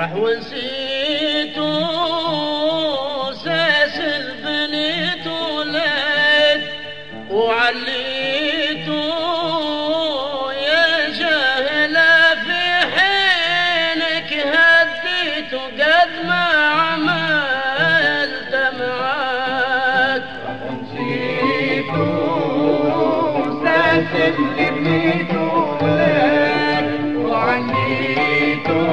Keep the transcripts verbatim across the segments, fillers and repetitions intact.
راح ونسيتو ساس البنيت ولاد وعليتو يا جاهلة في حينك هديتو قد ما عملت معاك. راح ونسيتو ساس البنيت ولاد وعليتو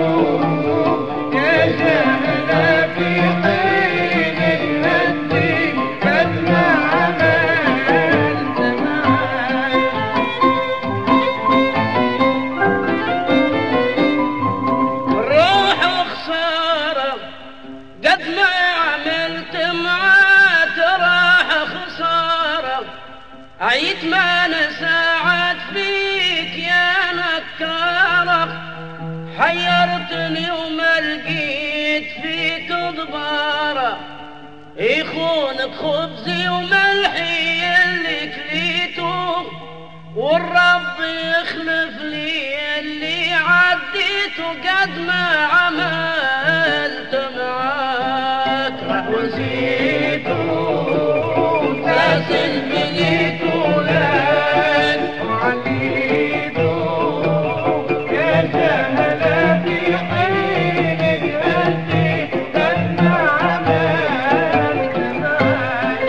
عيت ما نساعد فيك يا نكارة، حيرتني وما لقيت فيك ضبارة، يخونك خبزي وملحي اللي كليته، والرب يخلف لي اللي عديته قد ما عملت معاك. راح ونسيتو ساس البنيت ولاد وعليتو يا جاهلة في حينك هديت قد ما عملت معاك.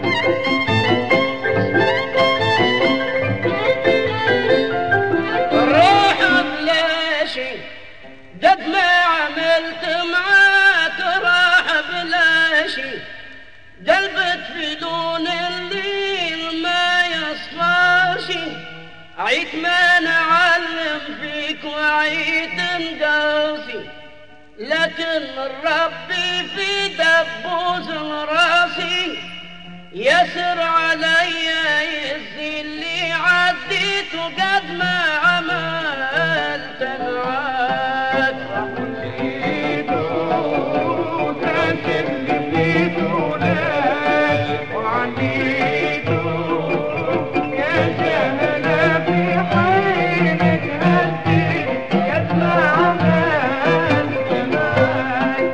روح بلاشي قد ما عملت معاك، راح بلاشي قلبك في دون الليل ما يصفاشي، عيت ما نعلم فيك وعيت نقاسي، لكن ربي في دبوس راسي يسر علي يزي اللي عديته قد ما عملت معاك. راح ونسيتو ساس البنيت ولاد وعليتو يا جاهلة في حينك هديت قد ما عملت معاك.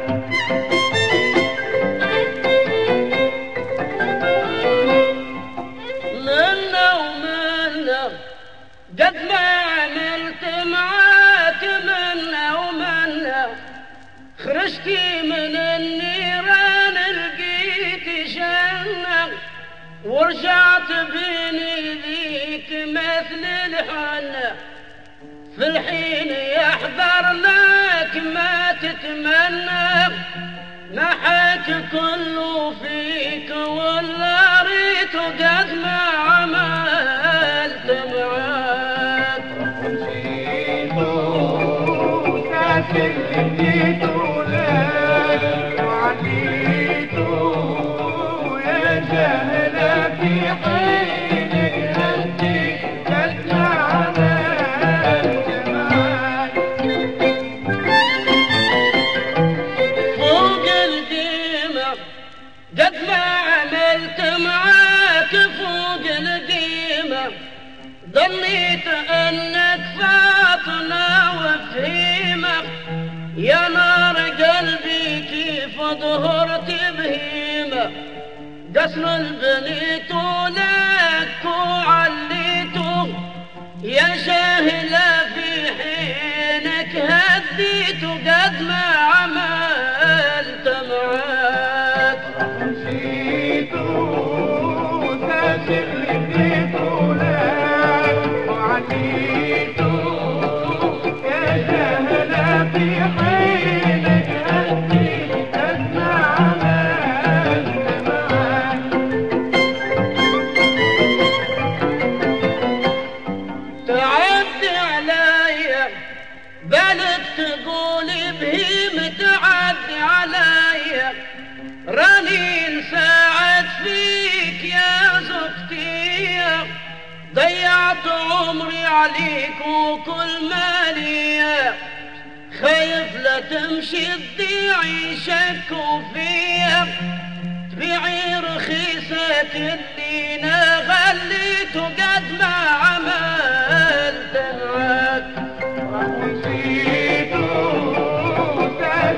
منا ومنا قد ما عملت معاك، منا ومنا خرجتي من النيران لقيت جنة، ورجعت بيني ذيك مثل الحنة، في الحين يحضر لك ما تتمنى، محاك كله فيك ولا ريته قد ما عملت معاك. راح ونسيتو ساس البنيت ولاد وعليتو يا جاهلة في حينك هديت قد ما عملت معاك. فوق القيمة قد ما عملت معاك، فوق القيمة ظنيت انك فاطمة وفهيمة، يا نار قلبي كيف ظهرت بهيمة، قصر البنيت لك وعليته يا جاهلة في حينك هديته قد ما عملت معاك. راح ونسيتو ساس البنيت ولاد وعليتو يا جاهلة في حينك هديت قد ما عملت معاك. تعدي عليا بالك تقولي بهيمة، تعدي عليا راني نساعد فيك يا زوجتي، ضيعت عمري عليك وكل مالي، خايف لا تمشي تضيعي شكوا فيا، تبيعي رخيصة اللي غليته قد ما عملت معاك. راح ونسيتو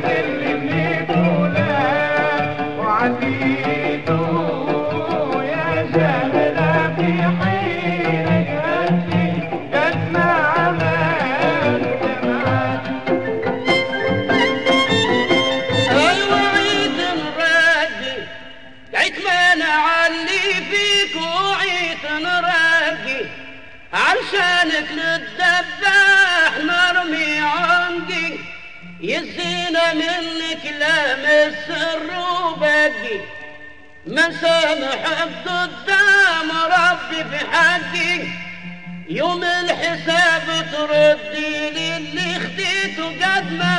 يزينا منك لام السر وبدي ما سامحك قدام ربي في حقي يوم الحساب تردي لي اللي خديته قد ما